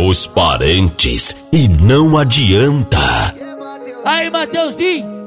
os parentes e não adianta. Aí, Mateuzinho.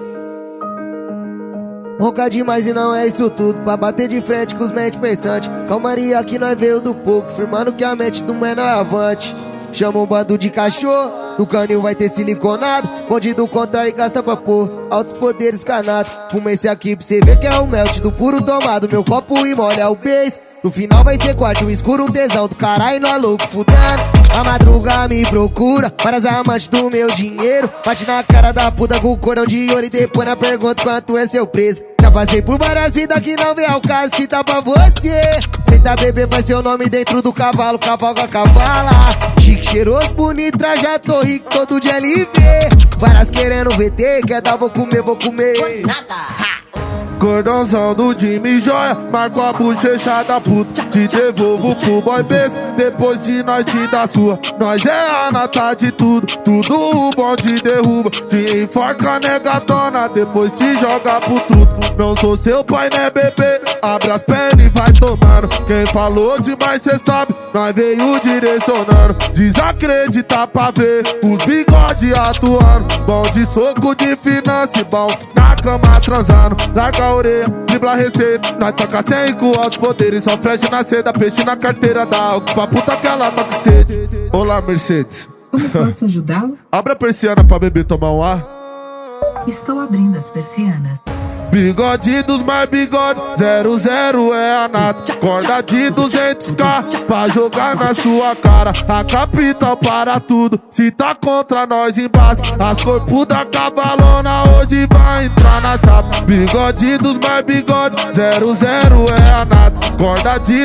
Ronca demais e não é isso tudo, pra bater de frente com os mente pensantes. Calmaria que nós veio do pouco, firmando que a mente do menor é avante. Chama um bando de cachorro, no canil vai ter siliconado. Bandido conta e gasta pra pôr altos poderes canados. Fuma esse aqui pra cê ver que é o melt do puro tomado. Meu copo e molha o beijo, no final vai ser quarto escuro, um tesão do caralho, nós louco fudendo. A madruga me procura, várias amantes do meu dinheiro. Bate na cara da puta com cordão de ouro e depois na pergunta quanto é seu preço. Já passei por várias vidas que não vem ao caso, se tá pra você. Senta bebê, vai ser o nome dentro do cavalo, cavalga cavala. Chique, cheiroso, bonito, trajado, rico, todo de LV. Várias querendo VT, quer dar, vou comer, vou comer. Cordãozão do Jimmy Joia, marco a bochecha da puta. Te devolvo pro boy besta, depois de nós te dar sua. Nós é a nata de tudo, tudo o bom te derruba. Te enforca negatona, depois te joga pro truto. Não sou seu pai, né bebê, abre as pernas e vai tomando. Quem falou demais cê sabe, nós veio direcionando. Desacreditar pra ver os bigode atuando. Bom de soco, de finance, bom na cama transando. Larga a orelha, dribla a receita, nós toca sem com altos poderes. Só fresh na seda, peixe na carteira da álcool pra puta que ela toca sede. Olá, Mercedes. Como posso ajudá-lo? Abre a persiana pra bebê tomar um ar. Estou abrindo as persianas. Bigode dos mais bigode, 00 é a nata. Corda de 200k pra jogar na sua cara. A capital para tudo, se tá contra nós embaixo. As corpos da cavalona hoje vai entrar na chapa. Bigode dos mais bigode, 00 é a nata. Corda de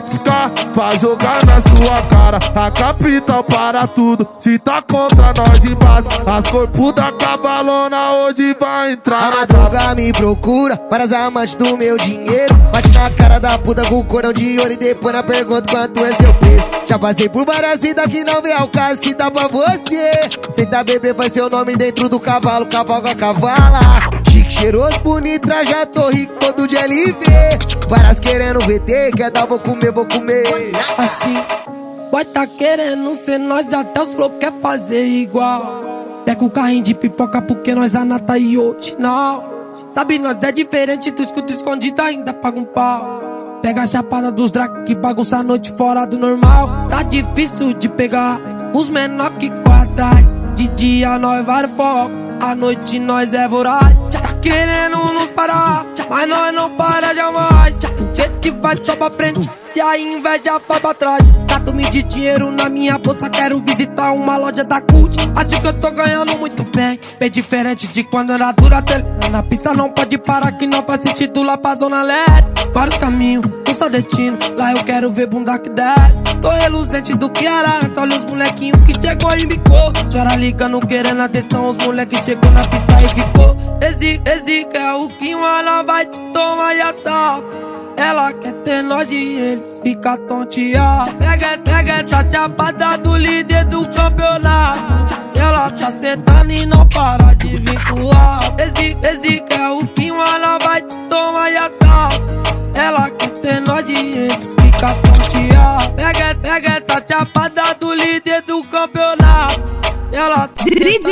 200k pra jogar na sua cara. A capital para tudo, se tá contra nós embaixo. As corpos da cavalona hoje vai entrar na chapa. Me procura, várias amantes do meu dinheiro. Bate na cara da puta com cordão de ouro e depois na pergunta quanto é seu preço. Já passei por várias vidas que não vem ao caso, se dá pra você. Senta bebê, vai ser o nome dentro do cavalo, cavalga cavala. Chique, cheiroso, bonito, trajado, rico, todo de LV. Várias querendo VT, quer dar, vou comer, vou comer. Assim, vai tá querendo ser nós, até os flow quer fazer igual. Pega o carrinho de pipoca porque nós anata e hoje não. Sabe, nós é diferente, tu escuta escondido, ainda paga um pau. Pega a chapada dos drag que bagunça a noite fora do normal. Tá difícil de pegar os menor que atrás. De dia nós vários foco, à noite nós é voraz. Tá querendo nos parar, mas nós não para jamais. Porque te vai só pra frente e a inveja vai pra trás. Gato-me de dinheiro na minha bolsa, quero visitar uma loja da Cult. Acho que eu tô ganhando muito bem, bem diferente de quando era dura. Na pista não pode parar que não faz sentido lá pra zona leste. Vários caminhos, um só destino, lá eu quero ver bunda que desce. Tô reluzente do que era antes, olha os molequinhos que chegou e bicou. Chora ligando querendo atenção, os moleques chegou na pista e ficou. Esse que é o que ela vai te tomar e assalta. Ela quer ter nós e eles fica tonteado. Pega essa chapada do líder do campeonato. Ela tá sentando e não para de vincular. Esse que é o que ela vai te tomar e assalta. Ela quer ter nós e eles fica tonteado. Pega essa chapada do líder do campeonato. Ela tá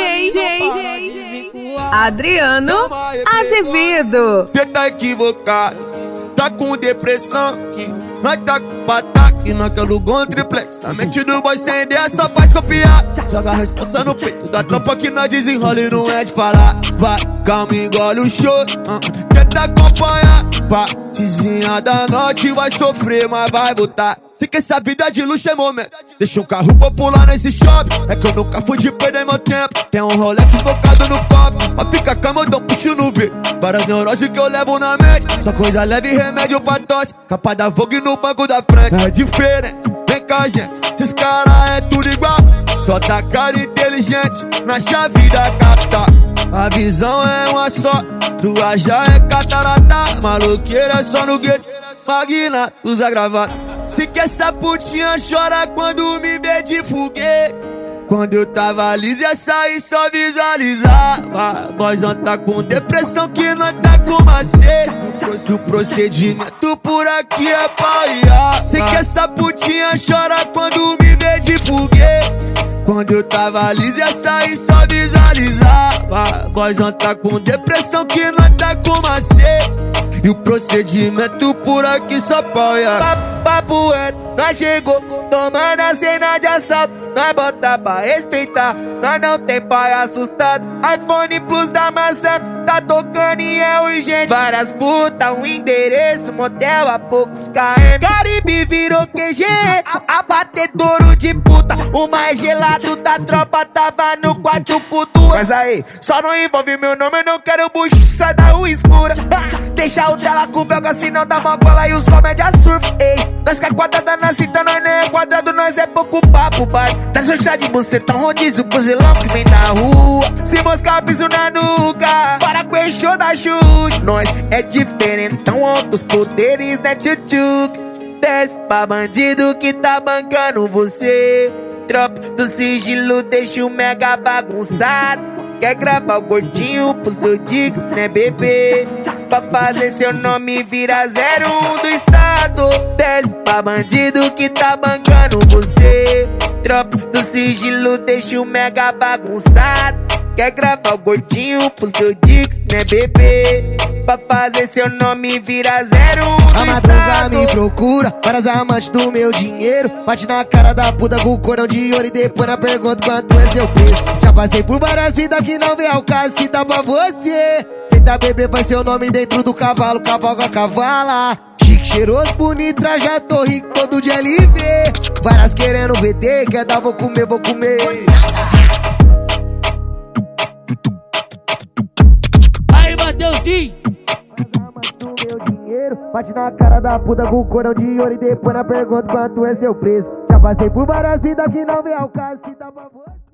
DJ Adriano Azevedo. Cê tá equivocado, tá com depressão que nós tá com pataque, nós quer alugou um triplex. Na mente do boy sem ideia só faz copiar. Joga a responsa no peito da tropa que nós desenrola e não é de falar. Vai, calma, engole o show, tenta acompanhar. Partezinha da noite vai sofrer, mas vai voltar. Se que essa vida de luxo é momento, deixa um carro popular nesse shopping. É que eu nunca fui de perder meu tempo. Tem um Rolex focado no copo, mas fica calmo, eu dou puxo no V. Várias neuroses que eu levo na mente, só coisa leve e remédio pra tosse. Capa da Vogue no banco da frente. É diferente, vem com a gente, esses caras é tudo igual. Só tá cara inteligente, na chave da capital. A visão é uma só, duas já é catarata. Maloqueira é só no gueto, magna, usa gravata. Se que essa putinha chora quando me vê de foguete. Quando eu tava liso ia sair só visualizava. Boyzão tá com depressão que nós tá com macete. O procedimento por aqui é paiar. Se que essa putinha chora quando me vê de foguete. Quando eu tava liso ia sair só visualizava. Boyzão tá com depressão que nós tá com macete. E o procedimento por aqui só apoia. Papo é, nós chegou, tomando a cena de assalto. Nós bota pra respeitar, nós não tem pai assustado. iPhone Plus da maçã, tá tocando e é urgente. Várias putas, um endereço, motel a poucos km. Caribe virou QG, abatedouro de puta. O mais gelado da tropa tava no quarto culto. Mas aí, só não envolve meu nome, eu não quero bucho, sai da rua escura. Deixa o dela com belga, senão dá mogola e os comédia surf. Ei, nós que é quadrada na cinta, nós nem é quadrado, nós é pouco papo, bar. Tá seu chá de bucetão, rodízio, buzilão que vem da rua. Se moscar, piso na nuca, para com o show da Xuxa. Nós é diferentão, outros poderes, né, tchutchuc. Desce pra bandido que tá bancando você. Tropa do sigilo, deixa o mega bagunçado. Quer gravar o gordinho pro seu Dix, né, bebê? Pra fazer seu nome virar 01 do estado. Desce pra bandido que tá bancando você. Tropa do sigilo, deixa o mega bagunçado. Quer gravar o gordinho pro seu Dix, né, bebê? Pra fazer seu nome virar 01 do A madruga me procura, várias amantes do meu dinheiro. Bate na cara da puta com o cordão de ouro e depois na pergunta quanto é seu preço. Já passei por várias vidas que não vem ao caso, se dá pra você. Senta bebê, vai ser o nome dentro do cavalo, cavalga cavala. Chique, cheiroso, bonito, já tô rico, todo de LV. Várias querendo VT, quer dar, vou comer, vou comer. Aí, Mateuzinho. Bate na cara da puta com o cordão de ouro e depois na pergunta quanto é seu preço. Já passei por várias vidas que não vem ao caso, se dá pra você.